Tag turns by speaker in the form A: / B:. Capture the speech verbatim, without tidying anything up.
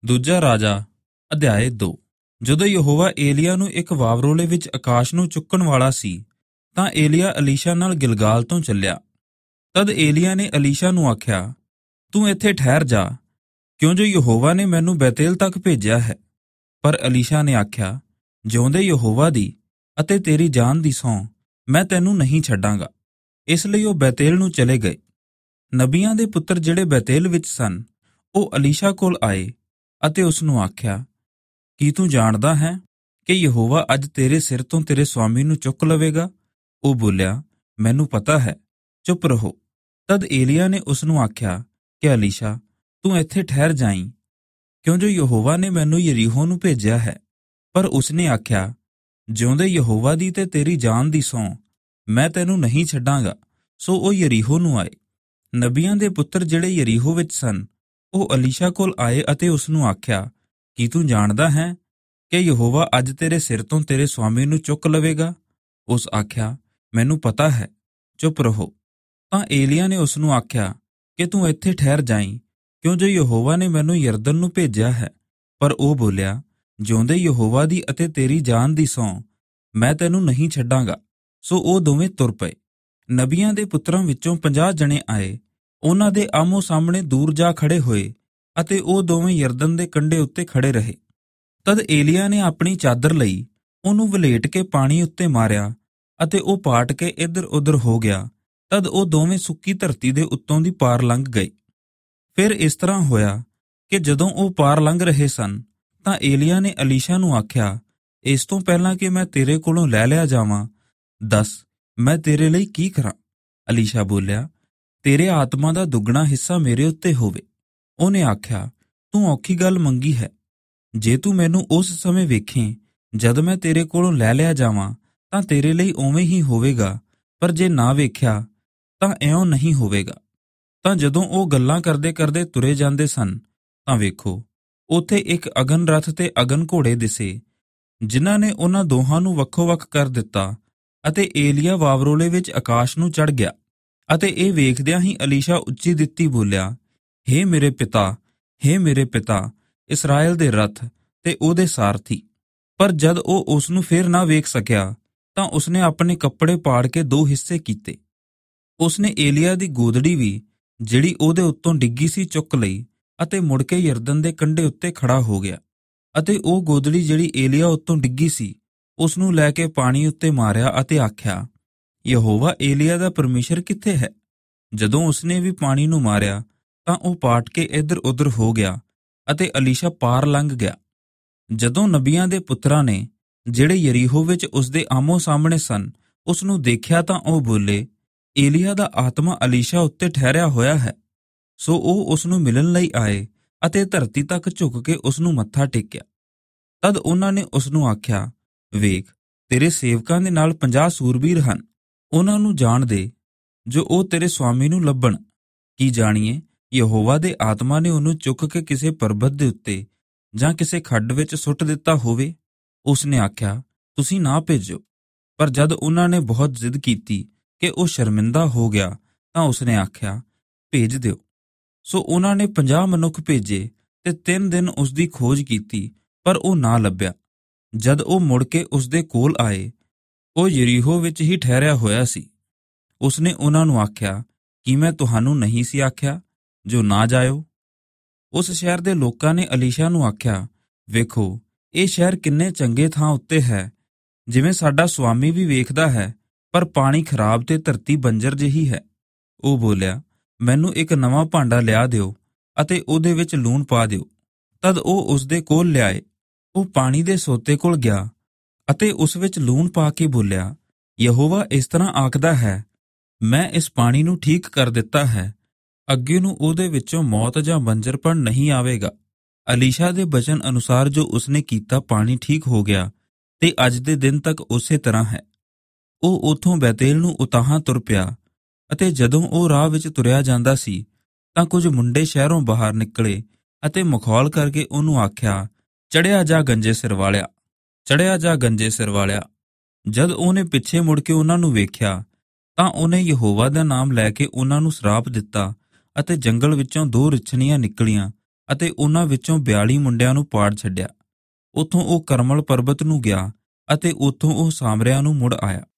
A: ਦੂਜਾ ਰਾਜਾ ਅਧਿਆਇ ਦੋ। ਜਦੋਂ ਯਹੋਵਾ ਏਲੀਆ ਨੂੰ ਇੱਕ ਵਾਵਰੋਲੇ ਵਿੱਚ ਆਕਾਸ਼ ਨੂੰ ਚੁੱਕਣ ਵਾਲਾ ਸੀ ਤਾਂ ਏਲੀਆ ਅਲੀਸ਼ਾ ਨਾਲ ਗਿਲਗਾਲ ਤੋਂ ਚੱਲਿਆ। ਤਦ ਏਲੀਆ ਨੇ ਅਲੀਸ਼ਾ ਨੂੰ ਆਖਿਆ, ਤੂੰ ਇੱਥੇ ਠਹਿਰ ਜਾ, ਕਿਉਂ ਜੋ ਯਹੋਵਾ ਨੇ ਮੈਨੂੰ ਬੈਤੇਲ ਤੱਕ ਭੇਜਿਆ ਹੈ। ਪਰ ਅਲੀਸ਼ਾ ਨੇ ਆਖਿਆ, ਜਿਉਂਦੇ ਯਹੋਵਾ ਦੀ ਅਤੇ ਤੇਰੀ ਜਾਨ ਦੀ ਸਹੁੰ, ਮੈਂ ਤੈਨੂੰ ਨਹੀਂ ਛੱਡਾਂਗਾ। ਇਸ ਲਈ ਉਹ ਬੈਤੇਲ ਨੂੰ ਚਲੇ ਗਏ। ਨਬੀਆਂ ਦੇ ਪੁੱਤਰ ਜਿਹੜੇ ਬੈਤੇਲ ਵਿੱਚ ਸਨ, ਉਹ ਅਲੀਸ਼ਾ ਕੋਲ ਆਏ ਅਤੇ ਉਸ ਨੂੰ ਆਖਿਆ, ਕੀ ਤੂੰ ਜਾਣਦਾ ਹੈ ਕਿ ਯਹੋਵਾ ਅੱਜ ਤੇਰੇ ਸਿਰ ਤੋਂ ਤੇਰੇ ਸੁਆਮੀ ਨੂੰ ਚੁੱਕ ਲਵੇਗਾ? ਉਹ ਬੋਲਿਆ, ਮੈਨੂੰ ਪਤਾ ਹੈ, ਚੁੱਪ ਰਹੋ। ਤਦ ਏਲੀਆ ਨੇ ਉਸ ਨੂੰ ਆਖਿਆ ਕਿ ਅਲੀਸ਼ਾ, ਤੂੰ ਇੱਥੇ ਠਹਿਰ ਜਾਈਂ, ਕਿਉਂ ਜੋ ਯਹੋਵਾ ਨੇ ਮੈਨੂੰ ਯਰੀਹੋ ਨੂੰ ਭੇਜਿਆ ਹੈ। ਪਰ ਉਸਨੇ ਆਖਿਆ, ਜਿਉਂਦੇ ਯਹੋਵਾ ਦੀ ਤੇ ਤੇਰੀ ਜਾਨ ਦੀ ਸਹੁੰ, ਮੈਂ ਤੈਨੂੰ ਨਹੀਂ ਛੱਡਾਂਗਾ। ਸੋ ਉਹ ਯਰੀਹੋ ਨੂੰ ਆਏ। ਨਬੀਆਂ ਦੇ ਪੁੱਤਰ ਜਿਹੜੇ ਯਰੀਹੋ ਵਿੱਚ ਸਨ, ਉਹ ਅਲੀਸ਼ਾ ਕੋਲ ਆਏ ਅਤੇ ਉਸ ਨੂੰ ਆਖਿਆ, ਕੀ ਤੂੰ ਜਾਣਦਾ ਹੈ ਕਿ ਯਹੋਵਾ ਅੱਜ ਤੇਰੇ ਸਿਰ ਤੋਂ ਤੇਰੇ ਸੁਆਮੀ ਨੂੰ ਚੁੱਕ ਲਵੇਗਾ? ਉਸ ਆਖਿਆ, ਮੈਨੂੰ ਪਤਾ ਹੈ, ਚੁੱਪ ਰਹੋ। ਤਾਂ ਏਲੀਆ ਨੇ ਉਸ ਨੂੰ ਆਖਿਆ ਕਿ ਤੂੰ ਇੱਥੇ ਠਹਿਰ ਜਾਈਂ, ਕਿਉਂ ਜੋ ਯਹੋਵਾ ਨੇ ਮੈਨੂੰ ਯਰਦਨ ਨੂੰ ਭੇਜਿਆ ਹੈ। ਪਰ ਉਹ ਬੋਲਿਆ, ਜਿਉਂਦੇ ਯਹੋਵਾ ਦੀ ਅਤੇ ਤੇਰੀ ਜਾਨ ਦੀ ਸਹੁੰ, ਮੈਂ ਤੈਨੂੰ ਨਹੀਂ ਛੱਡਾਂਗਾ। ਸੋ ਉਹ ਦੋਵੇਂ ਤੁਰ ਪਏ। ਨਬੀਆਂ ਦੇ ਪੁੱਤਰਾਂ ਵਿੱਚੋਂ ਪੰਜਾਹ ਜਣੇ ਆਏ, ਉਹਨਾਂ ਦੇ ਆਮੋ ਸਾਹਮਣੇ ਦੂਰ ਜਾ ਖੜੇ ਹੋਏ ਅਤੇ ਉਹ ਦੋਵੇਂ ਯਰਦਨ ਦੇ ਕੰਢੇ ਉੱਤੇ ਖੜੇ ਰਹੇ। ਤਦ ਏਲੀਆ ਨੇ ਆਪਣੀ ਚਾਦਰ ਲਈ, ਉਹਨੂੰ ਵਲੇਟ ਕੇ ਪਾਣੀ ਉੱਤੇ ਮਾਰਿਆ ਅਤੇ ਉਹ ਪਾਟ ਕੇ ਇੱਧਰ ਉੱਧਰ ਹੋ ਗਿਆ। ਤਦ ਉਹ ਦੋਵੇਂ ਸੁੱਕੀ ਧਰਤੀ ਦੇ ਉੱਤੋਂ ਦੀ ਪਾਰ ਲੰਘ ਗਏ। ਫਿਰ ਇਸ ਤਰ੍ਹਾਂ ਹੋਇਆ ਕਿ ਜਦੋਂ ਉਹ ਪਾਰ ਲੰਘ ਰਹੇ ਸਨ ਤਾਂ ਏਲੀਆ ਨੇ ਅਲੀਸ਼ਾ ਨੂੰ ਆਖਿਆ, ਇਸ ਤੋਂ ਪਹਿਲਾਂ ਕਿ ਮੈਂ ਤੇਰੇ ਕੋਲੋਂ ਲੈ ਲਿਆ ਜਾਵਾਂ, ਦੱਸ ਮੈਂ ਤੇਰੇ ਲਈ ਕੀ ਕਰਾਂ? ਅਲੀਸ਼ਾ ਬੋਲਿਆ, ਤੇਰੇ ਆਤਮਾ ਦਾ ਦੁੱਗਣਾ ਹਿੱਸਾ ਮੇਰੇ ਉੱਤੇ ਹੋਵੇ। ਉਹਨੇ ਆਖਿਆ, ਤੂੰ ਔਖੀ ਗੱਲ ਮੰਗੀ ਹੈ। ਜੇ ਤੂੰ ਮੈਨੂੰ ਉਸ ਸਮੇਂ ਵੇਖੇਂ ਜਦ ਮੈਂ ਤੇਰੇ ਕੋਲੋਂ ਲੈ ਲਿਆ ਜਾਵਾਂ ਤਾਂ ਤੇਰੇ ਲਈ ਉਵੇਂ ਹੀ ਹੋਵੇਗਾ, ਪਰ ਜੇ ਨਾ ਵੇਖਿਆ ਤਾਂ ਇਉਂ ਨਹੀਂ ਹੋਵੇਗਾ। ਤਾਂ ਜਦੋਂ ਉਹ ਗੱਲਾਂ ਕਰਦੇ ਕਰਦੇ ਤੁਰੇ ਜਾਂਦੇ ਸਨ ਤਾਂ ਵੇਖੋ, ਉੱਥੇ ਇੱਕ ਅਗਨ ਰਥ ਤੇ ਅਗਨ ਘੋੜੇ ਦਿਸੇ, ਜਿਨ੍ਹਾਂ ਨੇ ਉਹਨਾਂ ਦੋਹਾਂ ਨੂੰ ਵੱਖੋ ਵੱਖ ਕਰ ਦਿੱਤਾ। ਅਤੇ ਏਲੀਆ ਵਾਵਰੋਲੇ ਵਿੱਚ ਆਕਾਸ਼ ਨੂੰ ਚੜ੍ਹ ਗਿਆ। ਅਤੇ ਇਹ ਵੇਖਦਿਆਂ ਹੀ ਅਲੀਸ਼ਾ ਉੱਚੀ ਦਿੱਤੀ ਬੋਲਿਆ, ਹੇ ਮੇਰੇ ਪਿਤਾ, ਹੇ ਮੇਰੇ ਪਿਤਾ, ਇਸਰਾਏਲ ਦੇ ਰਥ ਤੇ ਉਹਦੇ ਸਾਰਥੀ। ਪਰ ਜਦ ਉਹ ਉਸ ਨੂੰ ਫੇਰ ਨਾ ਵੇਖ ਸਕਿਆ ਤਾਂ ਉਸਨੇ ਆਪਣੇ ਕੱਪੜੇ ਪਾੜ ਕੇ ਦੋ ਹਿੱਸੇ ਕੀਤੇ। ਉਸਨੇ ਏਲੀਆ ਦੀ ਗੋਦੜੀ ਵੀ, ਜਿਹੜੀ ਉਹਦੇ ਉੱਤੋਂ ਡਿੱਗੀ ਸੀ, ਚੁੱਕ ਲਈ ਅਤੇ ਮੁੜ ਕੇ ਯਰਦਨ ਦੇ ਕੰਢੇ ਉੱਤੇ ਖੜਾ ਹੋ ਗਿਆ। ਅਤੇ ਉਹ ਗੋਦੜੀ ਜਿਹੜੀ ਏਲੀਆ ਉੱਤੋਂ ਡਿੱਗੀ ਸੀ, ਉਸ ਨੂੰ ਲੈ ਕੇ ਪਾਣੀ ਉੱਤੇ ਮਾਰਿਆ ਅਤੇ ਆਖਿਆ, ਯਹੋਵਾ ਏਲੀਆ ਦਾ ਪਰਮੇਸ਼ਰ ਕਿੱਥੇ ਹੈ? ਜਦੋਂ ਉਸਨੇ ਵੀ ਪਾਣੀ ਨੂੰ ਮਾਰਿਆ ਤਾਂ ਉਹ ਪਾਟ ਕੇ ਇੱਧਰ ਉੱਧਰ ਹੋ ਗਿਆ ਅਤੇ ਅਲੀਸ਼ਾ ਪਾਰ ਲੰਘ ਗਿਆ। ਜਦੋਂ ਨਬੀਆਂ ਦੇ ਪੁੱਤਰਾਂ ਨੇ, ਜਿਹੜੇ ਯਰੀਹੋ ਵਿੱਚ ਉਸਦੇ ਆਮੋ ਸਾਹਮਣੇ ਸਨ, ਉਸ ਨੂੰ ਦੇਖਿਆ ਤਾਂ ਉਹ ਬੋਲੇ, ਏਲੀਆ ਦਾ ਆਤਮਾ ਅਲੀਸ਼ਾ ਉੱਤੇ ਠਹਿਰਿਆ ਹੋਇਆ ਹੈ। ਸੋ ਉਹ ਉਸ ਨੂੰ ਮਿਲਣ ਲਈ ਆਏ ਅਤੇ ਧਰਤੀ ਤੱਕ ਝੁਕ ਕੇ ਉਸ ਨੂੰ ਮੱਥਾ ਟੇਕਿਆ। ਤਦ ਉਹਨਾਂ ਨੇ ਉਸ ਨੂੰ ਆਖਿਆ, ਵੇਖ, ਤੇਰੇ ਸੇਵਕਾਂ ਦੇ ਨਾਲ ਪੰਜਾਹ ਸੂਰਬੀਰ ਹਨ, ਉਹਨਾਂ ਨੂੰ ਜਾਣ ਦੇ ਜੋ ਉਹ ਤੇਰੇ ਸੁਆਮੀ ਨੂੰ ਲੱਭਣ। ਕੀ ਜਾਣੀਏ, ਯਹੋਵਾ ਦੇ ਆਤਮਾ ਨੇ ਉਹਨੂੰ ਚੁੱਕ ਕੇ ਕਿਸੇ ਪਰਬਤ ਦੇ ਉੱਤੇ ਜਾਂ ਕਿਸੇ ਖੱਡ ਵਿੱਚ ਸੁੱਟ ਦਿੱਤਾ ਹੋਵੇ। ਉਸਨੇ ਆਖਿਆ, ਤੁਸੀਂ ਨਾ ਭੇਜੋ। ਪਰ ਜਦ ਉਹਨਾਂ ਨੇ ਬਹੁਤ ਜ਼ਿੱਦ ਕੀਤੀ ਕਿ ਉਹ ਸ਼ਰਮਿੰਦਾ ਹੋ ਗਿਆ ਤਾਂ ਉਸਨੇ ਆਖਿਆ, ਭੇਜ ਦਿਓ। ਸੋ ਉਹਨਾਂ ਨੇ ਪੰਜਾਹ ਮਨੁੱਖ ਭੇਜੇ ਤੇ ਤਿੰਨ ਦਿਨ ਉਸ ਦੀ ਖੋਜ ਕੀਤੀ, ਪਰ ਉਹ ਨਾ ਲੱਭਿਆ। ਜਦ ਉਹ ਮੁੜ ਕੇ ਉਸਦੇ ਕੋਲ ਆਏ, ਉਹ ਯਰੀਹੋ ਵਿੱਚ ਹੀ ਠਹਿਰਿਆ ਹੋਇਆ ਸੀ। ਉਸਨੇ ਉਹਨਾਂ ਨੂੰ ਆਖਿਆ, ਕੀ ਮੈਂ ਤੁਹਾਨੂੰ ਨਹੀਂ ਸੀ ਆਖਿਆ ਜੋ ਨਾ ਜਾਇਓ? ਉਸ ਸ਼ਹਿਰ ਦੇ ਲੋਕਾਂ ਨੇ ਅਲੀਸ਼ਾ ਨੂੰ ਆਖਿਆ, ਵੇਖੋ, ਇਹ ਸ਼ਹਿਰ ਕਿੰਨੇ ਚੰਗੇ ਥਾਂ ਉੱਤੇ ਹੈ, ਜਿਵੇਂ ਸਾਡਾ ਸੁਆਮੀ ਵੀ ਵੇਖਦਾ ਹੈ, ਪਰ ਪਾਣੀ ਖਰਾਬ ਤੇ ਧਰਤੀ ਬੰਜਰ ਜਿਹੀ ਹੈ। ਉਹ ਬੋਲਿਆ, ਮੈਨੂੰ ਇੱਕ ਨਵਾਂ ਭਾਂਡਾ ਲਿਆ ਦਿਓ ਅਤੇ ਉਹਦੇ ਵਿੱਚ ਲੂਣ ਪਾ ਦਿਓ। ਤਦ ਉਹ ਉਸਦੇ ਕੋਲ ਲਿਆਏ। ਉਹ ਪਾਣੀ ਦੇ ਸੋਤੇ ਕੋਲ ਗਿਆ ਅਤੇ ਉਸ ਵਿੱਚ ਲੂਣ ਪਾ ਕੇ ਬੋਲਿਆ, ਯਹੋਵਾ ਇਸ ਤਰ੍ਹਾਂ ਆਖਦਾ ਹੈ, ਮੈਂ ਇਸ ਪਾਣੀ ਨੂੰ ਠੀਕ ਕਰ ਦਿੱਤਾ ਹੈ, ਅੱਗੇ ਨੂੰ ਉਹਦੇ ਵਿੱਚੋਂ ਮੌਤ ਜਾਂ ਬੰਜਰਪਣ ਨਹੀਂ ਆਵੇਗਾ। ਅਲੀਸ਼ਾ ਦੇ ਬਚਨ ਅਨੁਸਾਰ ਜੋ ਉਸਨੇ ਕੀਤਾ, ਪਾਣੀ ਠੀਕ ਹੋ ਗਿਆ ਤੇ ਅੱਜ ਦੇ ਦਿਨ ਤੱਕ ਉਸੇ ਤਰ੍ਹਾਂ ਹੈ। ਉਹ ਉੱਥੋਂ ਬੈਤੇਲ ਨੂੰ ਉਤਾਹਾਂ ਤੁਰ ਪਿਆ। ਅਤੇ ਜਦੋਂ ਉਹ ਰਾਹ ਵਿੱਚ ਤੁਰਿਆ ਜਾਂਦਾ ਸੀ ਤਾਂ ਕੁਝ ਮੁੰਡੇ ਸ਼ਹਿਰੋਂ ਬਾਹਰ ਨਿਕਲੇ ਅਤੇ ਮਖੌਲ ਕਰਕੇ ਉਹਨੂੰ ਆਖਿਆ, ਚੜਿਆ ਜਾ ਗੰਜੇ ਸਿਰ ਵਾਲਿਆ, ਚੜਿਆ ਜਾ ਗੰਜੇ ਸਿਰ ਵਾਲਿਆ। ਜਦ ਉਹਨੇ ਪਿੱਛੇ ਮੁੜ ਕੇ ਉਹਨਾਂ ਨੂੰ ਵੇਖਿਆ ਤਾਂ ਉਹਨੇ ਯਹੋਵਾ ਦਾ ਨਾਮ ਲੈ ਕੇ ਉਹਨਾਂ ਨੂੰ ਸਰਾਪ ਦਿੱਤਾ ਅਤੇ ਜੰਗਲ ਵਿੱਚੋਂ ਦੋ ਰਿਛਣੀਆਂ ਨਿਕਲੀਆਂ ਅਤੇ ਉਹਨਾਂ ਵਿੱਚੋਂ ਬਿਆਲੀ ਮੁੰਡਿਆਂ ਨੂੰ ਪਾੜ ਛੱਡਿਆ। ਉੱਥੋਂ ਉਹ ਕਰਮਲ ਪਰਬਤ ਨੂੰ ਗਿਆ ਅਤੇ ਉੱਥੋਂ ਉਹ ਸਾਮਰਿਆ ਨੂੰ ਮੁੜ ਆਇਆ।